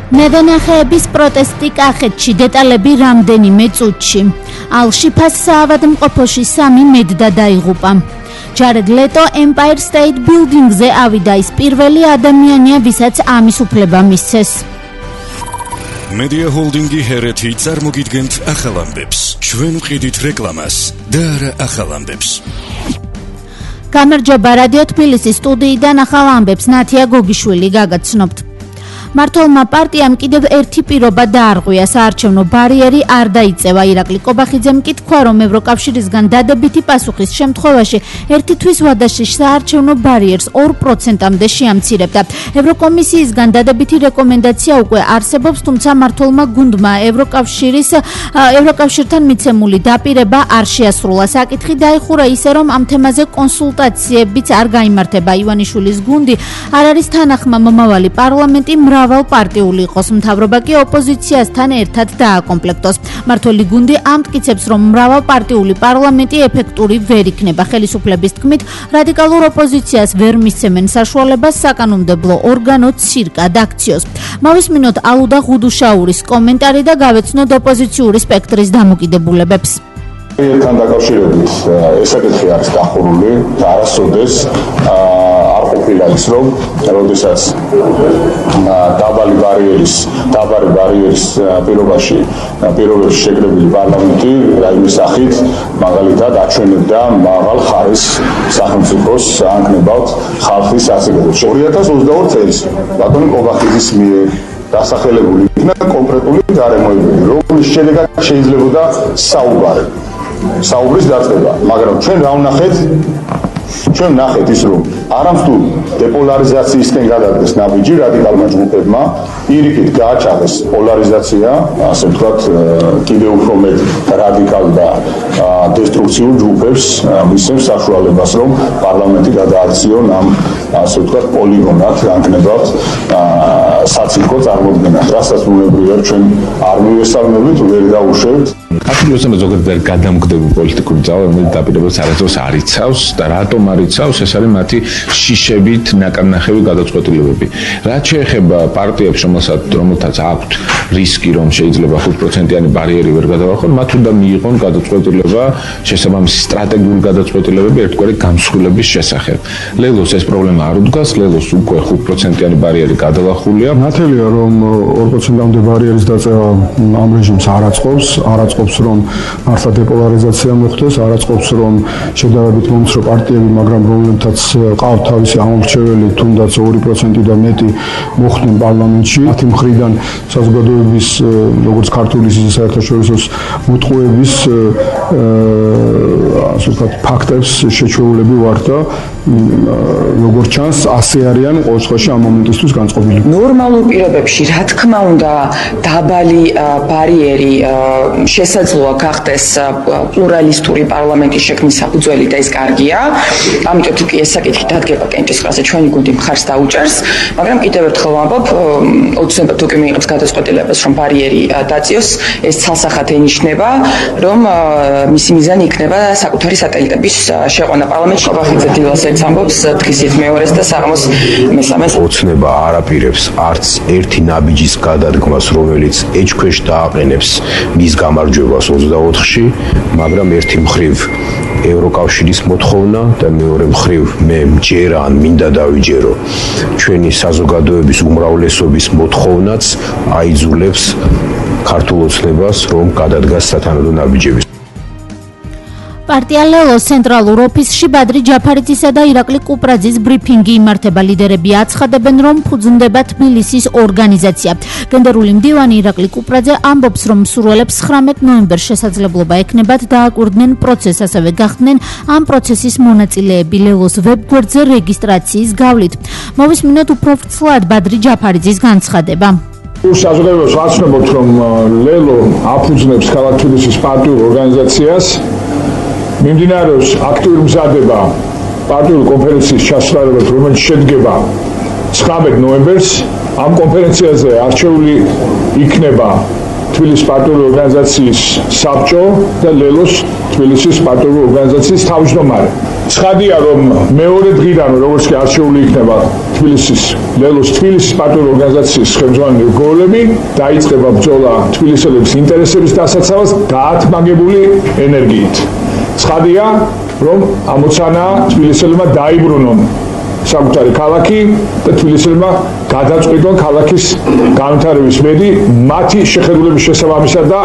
მევენახეების პროტესტი კახეთში, დეტალები რამდენიმე წუთში. ალ-შიფას საავადმყოფოში 3 მედდა დაიღუპა. ჯარედ ლეტო Empire State Building-ზე ავიდა, ის პირველი ადამიანია, ვისაც ამის უფლება მისცეს. Media Holding-ი ჰერეთი წარმოგიდგენთ ახალ ამბებს. ჩვენ ვყიდით რეკლამას და არა ახალ ამბებს. გამარჯობა, რადიო თბილისის სტუდიიდან ახალ ამბებს ნათია გოგიშვილი გაგაცნობთ. მართლმა პარტიამ კიდევ ერთი პირობა დაარღვია. საარჩევნო ბარიერი არ დაიწევა. ირაკლი კობახიძემ კი თქვა, რომ ევროკავშირისგან დადებითი პასუხის შემთხვევაში ერთი თვის ვადაში საარჩევნო ბარიერს 2%-მდე შეამცირებდა. ევროკომისიისგან დადებითი რეკომენდაცია უკვე არსებობს, თუმცა მართლმა გუნდმა ევროკავშირთან მიცემული დაპირება არ შეასრულა. საკითხი დაიხურა ისე, რომ ამ თემაზე კონსულტაციებიც არ გაიმართება. ივანიშვილის გუნდი არ არის თანახმა მომავალი პარლამენტი მრავალ პარტიული იყოს, მთავრობა კი ოპოზიციასთან ერთად დააკომპლექტოს. მართველი გუნდი ამტკიცებს, რომ მრავალ პარტიული პარლამენტი ეფექტური ვერ იქნება. ხელისუფლების თქმით, რადიკალურ ოპოზიციას ვერ მისცემენ საშუალებას საკანონმდებლო ორგანო ცირკად აქციოს. მოვისმინოთ ალუდა ღუდუშაურის კომენტარი და გავეცნოთ ოპოზიციური სპექტრის დამოკიდებულებებს. Ერთთან დაკავშირებით ესაკითხი არის დახურული და არასოდეს არ ყოფილა ის, რომ როდესაც დაბალი ბარიერის პირობებში შეკრებილი პარლამენტი რაიმე სახით მაგალითად აჩვენებდა მაღალ ხარისხს სახელმწიფოს ანგნებავთ ხალხის საზოგადოებაში. 2022 წელს ბატონი კობახიძის მიერ დასახელებული იქნა კონკრეტული გარემოებები, რომლის შედეგად შეიძლებოდა საუბრის დაწყება, მაგრამ ჩვენ რა ვნახეთ? ჩვენ ვნახეთ ის, რომ არამხოლოდ დეპოლარიზაციისკენ გადადგეს ნაბიჯი რადიკალმა ჯგუფებმა, პირიქით გააჩაღეს პოლარიზაცია, ასე ვთქვათ, კიდევ უფრო მეტ რადიკალ და დესტრუქციულ ჯგუფებს მისცემს საშუალებას, რომ პარლამენტი გადააქციონ ამ, ასე ვთქვათ, პოლიგონად ანგნებავთ საცირკო წარმოდგენას. რასაც ბუნებრივია ჩვენ არ მივესალმებით, ვერ დაუშვებთ. აფრიკასთან ზოგადად გადამგდები პოლიტიკური ძალა, რომელიც დაპირებებს არასდროს არ იცავს და რატომ არ იცავს, ეს არის მათი შიშებით ნაკარნახევი გადაწყვეტილებები. რაც შეეხება პარტიებს, რომელთაც აქვთ რისკი, რომ შეიძლება 5%-იანი ბარიერი ვერ გადავახონ, მათ უნდა მიიღონ გადაწყვეტილება, შესაბამისი სტრატეგიული გადაწყვეტილებები ერთგვარი გამსხვილების შესახებ. ლელოს ეს პრობლემა არ უდგას, ლელოს უკვე 5%-იანი ბარიერი გადავახულია. ნათელია, რომ 2%-მდე ბარიერის დაწევა ამ რეჟიმს არ აწყობს, რომ მართლა დეპოლარიზაცია მოხდეს, არ აწყობს, რომ შედარებით მომცრო პარტიები, მაგრამ რომლებთაც ყავთ თავისი ამორჩეველი, თუნდაც 2% და მეტი მოხვდნენ პარლამენტში, მათი მხრიდან საზოგადოების, როგორც ქართული, ისე საერთაშორისო მოტყუების ასე ვთქვათ, ფაქტებს შეჩვეულები ვართ და როგორც ჩანს, ასე არიან ყოველ შემთხვევაში ამ მომენტისთვის განწყობილი. ნორმალურ პირობებში, რა თქმა უნდა, დაბალი ბარიერი შესაძლოა გახდეს პლურალისტური პარლამენტის შექმნის საფუძველი და ეს კარგია. ამიტომ კი ეს საკითხი დადგება კენჭისყრაზე, ჩვენი გუნდი მხარს დაუჭერს, მაგრამ კიდევ ერთხელ ვამბობ, ოცნებად თუ კი მიიღებს გადაწყვეტილებას, რომ ბარიერი დაწიოს, ეს ცალსახად ენიშნება, რომ მისი მიზანი იქნება საკუთარი სატელიტების შეყვანა პარლამენტში. კობახიძე დილას ერთს ამბობს, დღისით მეორეს და საღამოს მესამეს. ოცნება არ აპირებს არც ერთი ნაბიჯის გადადგმას, რომელიც ეჭქვეშ დააყენებს მის გამარჯვებას 24-ში, მაგრამ ერთი მხრივ ევროკავშირის მოთხოვნა და მეორე მხრივ მე მჯერა ან მინდა დავიჯერო ჩვენი საზოგადოების უმრავლესობის მოთხოვნაც აიძულებს ქართულ ოცნებას, რომ გადადგას სათანადო ნაბიჯების. პარტია ლელოს ცენტრალურ ოფისში ბადრი ჯაფარიძისა და ირაკლი კუპრაძის ბრიფინგი იმართება. ლიდერები აცხადებენ, რომ ფუძნდება თბილისის ორგანიზაცია. გენდერული მდივანი ირაკლი კუპრაძე ამბობს, რომ მსურველებს 19 ნოემბერს შესაძლებლობა ექნებათ დააკვირდნენ პროცესს, ასევე გახდნენ ამ პროცესის მონაწილეები ლელოს ვებგვერდზე რეგისტრაციის გავლით. მოვისმინოთ უფრო ვრცლად ბადრი ჯაფარიძის განცხადება. საზოგადოებას ვაცნობთ, რომ ლელო აფუძნებს ქალაქ თბილისის პარტიულ ორგანიზაციას. მიმდინარეობს აქტიური მზადება პარტიული კონფერენციის ჩასვლელად, რომელიც შედგება 19 ნოემბერს. ამ კონფერენციაზე არჩეული იქნება თბილისის პარტიული ორგანიზაციის საბჭო და ლელოს თბილისის პარტიული ორგანიზაციის თავმჯდომარე. ცხადია, რომ მეორე დღიდან, როგორც კი არჩეული იქნება თბილისის ლელოს თბილისის პარტიული ორგანიზაციის ხელმძღვანელი რგოლები, დაიწყება ბრძოლა თბილისელების ინტერესების დასაცავად დაათმაგებული ენერგიით. ცხადია, რომ ამოცანა თბილისელებმა დაიბრუნონ საკუთარი ქალაქი და თბილისელებმა გადაწყვიტონ ქალაქის განვითარების მედი მათი შეხედულების შესაბამისად და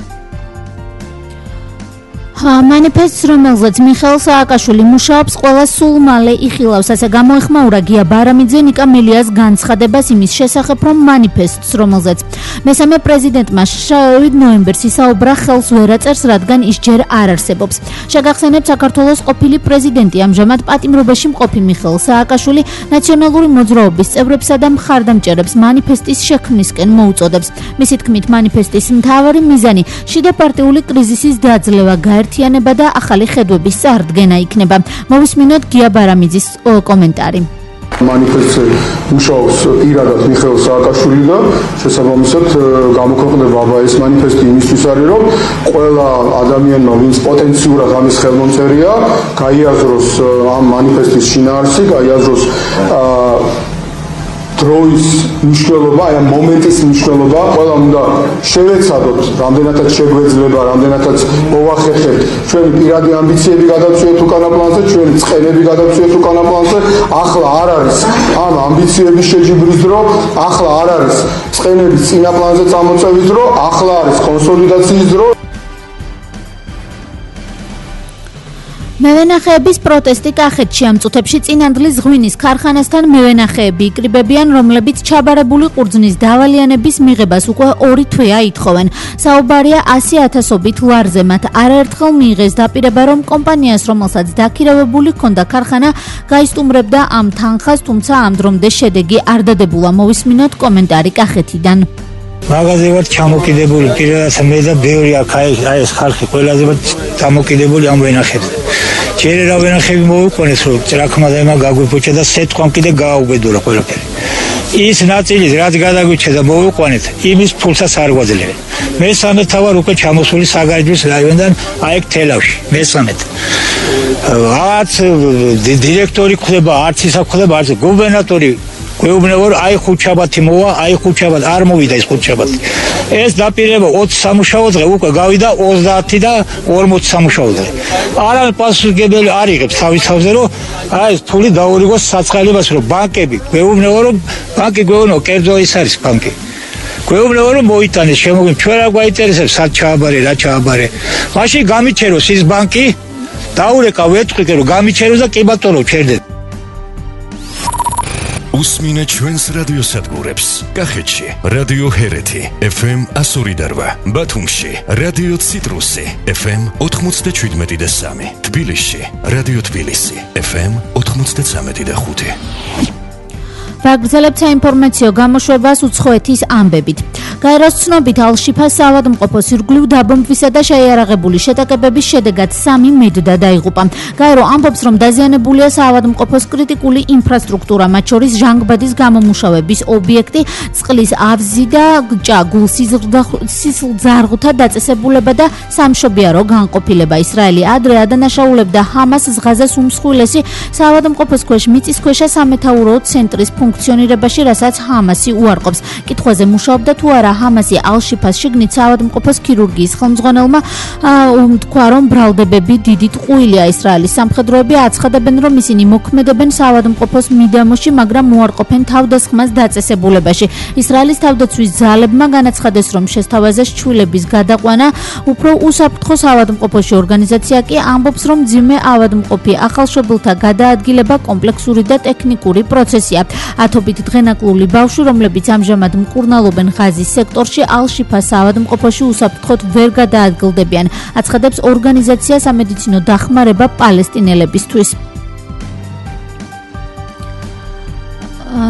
მანიფესტს, რომელზეც მიხეილ სააკაშვილი მუშაობს, ყველა სულ მალე იხილავს, ასე გამოეხმაურა გია ბარამიძე ნიკა მელიას განცხადებას იმის შესახებ, რომ მანიფესტს, რომელზეც მესამე პრეზიდენტმა 7 ნოემბერს ისაუბრა, ხელს ვერ აწერს, რადგან ის ჯერ არ არსებობს. შეგახსენებთ, საქართველოს ყოფილი პრეზიდენტი ამჟამად პატიმრობაში მყოფი მიხეილ სააკაშვილი ნაციონალური მოძრაობის წევრებსა და მხარდამჭერებს მანიფესტის შექმნისკენ მოუწოდებს. მისი თქმით, მანიფესტის მთავარი მიზანი შიდაპარტიული კრიზისის დაძლევა, გაერთიანება და ახალი ხედვების წარდგენა იქნება. მოვისმინოთ გია ბარამიძის კომენტარი. მანიფესტზე მუშაობს პირადად მიხეილ სააკაშვილი და შესაბამისად გამოქვეყნდება ეს მანიფესტი იმისთვის არის, რომ ყველა ადამიანმა, ვინც პოტენციურად ამის ხელმომწერია, გაიაზროს ამ მანიფესტის შინაარსი, გაიაზროს დროის მნიშვნელობა, აი ამ მომენტის მნიშვნელობა, ყველა უნდა შევეცადოთ, რამდენადაც შეგვეძლება, რამდენადაც მოვახერხებთ ჩვენი პირადი ამბიციები გადავწყვეტ უკანა პლანზე, ჩვენი წყერები გადავწყვეტ უკანა პლანზე. ახლა არ არის ამ ამბიციების შეჯიბრის დრო, ახლა არ არის წყერების წინა პლანზე წამოწევის დრო, ახლა არის კონსოლიდაციის დრო. მევენახეების პროტესტი კახეთში ამ წუთებში წინანდლის ღვინის ქარხანასთან მევენახეები იკრიბებიან, რომლებიც ჩაბარებული ყურძნის დავალიანების მიღებას უკვე 2 თვეა ითხოვენ. საუბარია 100,000-ობით ლარზე. მათ არაერთხელ მიიღეს დაპირება, რომ კომპანიას, რომელსაც დაქირავებული ჰქონდა ქარხანა, გაისტუმრებდა ამ თანხას, თუმცა ამ დრომდე შედეგი არ დადებულა. მოვისმინოთ კომენტარი კახეთიდან. მაგაზე ვარ ჩამოკიდებული, პირადად მე და ბევრი აქ აი ეს ხალხი ყველაზე ვარ ჩამოკიდებული ამ ვენახებზე. ჯერ რა ვენახები მოვიყვანეს, რომ ჭრაქმა და ემა გაგვიფუჭა და სეტყვამ კიდე გააუბედურა ყველაფერი. ის ნაწილი რაც გადაგვიჩა და მოვიყვანეთ, იმის ფულსაც არ გვაძლევენ. მესამე თავარ უკვე ჩამოსული საგარეჯოს რაიონიდან აი ეგ თელავში, მესამეთ. არც დირექტორი ხდება, არც ისა ხდება, არც გუბერნატორი გვეუბნება, რომ აი ხუთშაბათი მოვა, აი ხუთშაბათ არ მოვიდა ეს ხუთშაბათი. ეს დაპირება 20 სამუშაო დღე უკვე გავიდა 30 და 40 სამუშაო დღე. არა პასუხისმგებელი არ იღებს თავის თავზე, რომ აი ეს ფული დაურიგოს საწყალებას, რომ ბანკები გვეუბნება, რომ ბანკი გვეუბნება, კერძო ის არის ბანკი. გვეუბნება, რომ მოიტანეს შემოგვიმ, ჩვენ რა გვაინტერესებს, სად ჩააბარე, რა ჩააბარე. მაშინ გამიჩეროს ის ბანკი, დაურეკა ვეთყვი, რომ გამიჩეროს და კი ბატონო ჩერდეთ. უსმინეთ ჩვენს რადიოსადგურებს. კახეთში რადიო ჰერეთი FM 102.8, ბათუმში რადიო ციტრუსი FM 97.3, თბილისში რადიო თბილისი FM 93.5. ვაგრძელებთ საინფორმაციო გამოშვებას უცხოეთის ამბებით. გაეროს ცნობით, ალ-შიფას საავადმყოფოს ირგვლივ დაბომბვისა და შეიარაღებული შეტაკებების შედეგად 3 მედდა დაიღუპა. გაერო ამბობს, რომ დაზიანებულია საავადმყოფოს კრიტიკული ინფრასტრუქტურა, მათ შორის ჟანგბადის გამომუშავების ობიექტი, წყლის ავზი და გულსიზრდაღთა დაწესებულება და სამშობიარო განყოფილება. ისრაელი ადრე ადანაშაულებდა ჰამასს ღაზას უმსხვილესი საავადმყოფოს ქვეშ მიწისქვეშა სამეთაურო ცენტრის ფუნქციონირებაში, რასაც ჰამასი უარყოფს. კითხვაზე მუშაობდა თუ არა ჰამასი ალ-შიფას შიგნით საავადმყოფოს ქირურგიის ხელმძღვანელმა თქვა, რომ ბრალდებები დიდი ტყუილია. ისრაელის სამხედროები აცხადებენ, რომ ისინი მოქმედებენ საავადმყოფოს მიდამოში, მაგრამ უარყოფენ თავდასხმას დაწესებულებაში. ისრაელის თავდაცვის ძალებმა განაცხადეს, რომ შესთავაზე შჩვილების გადაყვანა უფრო უსაფრთხო საავადმყოფოში. ორგანიზაცია კი ამბობს, რომ მძიმე ავადმყოფი ახალშობილთა გადაადგილება კომპლექსური და ტექნიკური პროცესია. ათობით დღენაკლული ბავშვი, რომლებიც ამჟამად მკურნალობენ ღაზის სექტორში, ალ-შიფას საავადმყოფოში უსაფრთხოდ ვერ გადაადგილდებიან, აცხადებს ორგანიზაცია სამედიცინო დახმარება პალესტინელებისთვის.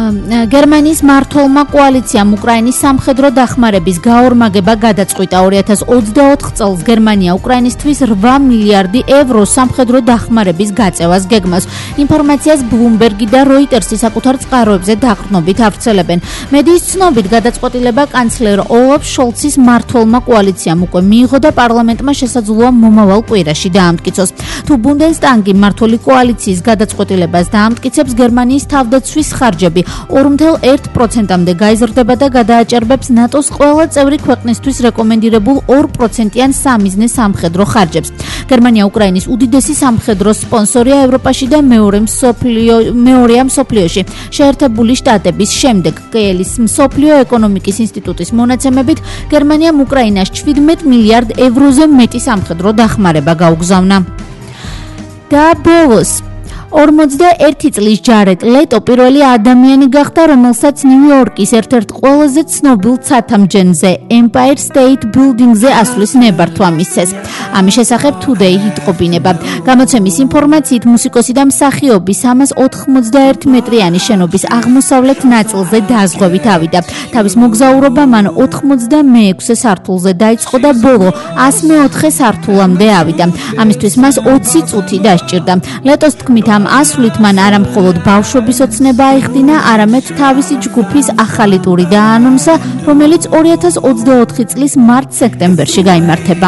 გერმანიის მმართველმა კოალიციამ უკრაინის სამხედრო დახმარების გაორმაგება გადაწყვიტა 2024 წელს გერმანია უკრაინისთვის 8 მილიარდი ევრო სამხედრო დახმარების გაწევას გეგმავს. ინფორმაციას ბლუმბერგი და როიტერსი საკუთარ წყაროებზე დაყრდნობით ავრცელებენ. მედიის ცნობით გადაწყვეტილება კანცლერ ოლაფ შოლცის მმართველმა კოალიციამ უკვე მიიღო და პარლამენტმა შესაძლოა მომავალ კვირაში დაამტკიცოს. თუ ბუნდესტაგი მმართველი კოალიციის გადაწყვეტილებას დაამტკიცებს, გერმანიის თავდაცვის ხარჯები 2.1%-მდე გაიზრდება და გადააჭერბებს ნატოს ყველა წევრი ქვეყნისთვის რეკომენდირებულ 2%-იან სამიზნე სამხედრო ხარჯებს. გერმანია უკრაინის უდიდესი სამხედრო სპონსორია ევროპაში და მეორეა მსოფლიოში. შეერთებული შტატების შემდეგ კეელის მსოფლიო ეკონომიკის ინსტიტუტის მონაცემებით გერმანიამ უკრაინას 17 მილიარდ ევროზე მეტი სამხედრო დახმარება გაუგზავნა. და ბოლოს 41 წლის ჯარედ ლეტო პირველი ადამიანი გახდა, რომელსაც ნიუ-იორკის ერთ-ერთ ყველაზე ცნობილ ცათამბჯენზე Empire State Building-ზე ასვლის ნებართვა მისცეს. ამის შესახებ Today იტყობინება. გამოცემის ინფორმაციით მუსიკოსი და მსახიობი 391 მეტრიანი შენობის აღმოსავლეთ ნაწილზე დაზღვევით ავიდა. თავის მოგზაურობა მან 96 სართულზე დაიწყო და ბოლო 104 სართულამდე ავიდა. ამისთვის მას 20 წუთი დასჭირდა. ლეტოს თქმით ამ ასვლით მან არა მხოლოდ ბავშვობის ოცნება აიხდინა, არამედ თავისი ჯგუფის ახალი ტური დააანონსა, რომელიც 2024 წლის მარტ-სექტემბერში გაიმართება.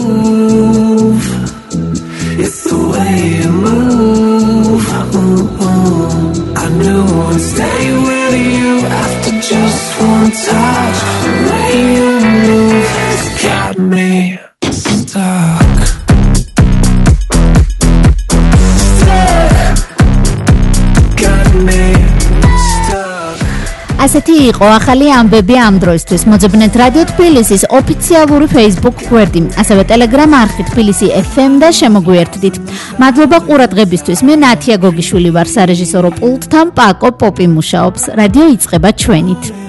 ასეთი იყო ახალი ამბები ამ დროისთვის. მოძებნეთ რადიო თბილისის ოფიციალური Facebook გვერდი, ასევე Telegram არხი თბილისი FM და შემოგვიერთდით. მადლობა ყურადღებისთვის. მე ნათია გოგიშვილი ვარ, სარეჟისორო პულტთან პაკო პოპი მუშაობს. რადიო იწყება ჩვენით.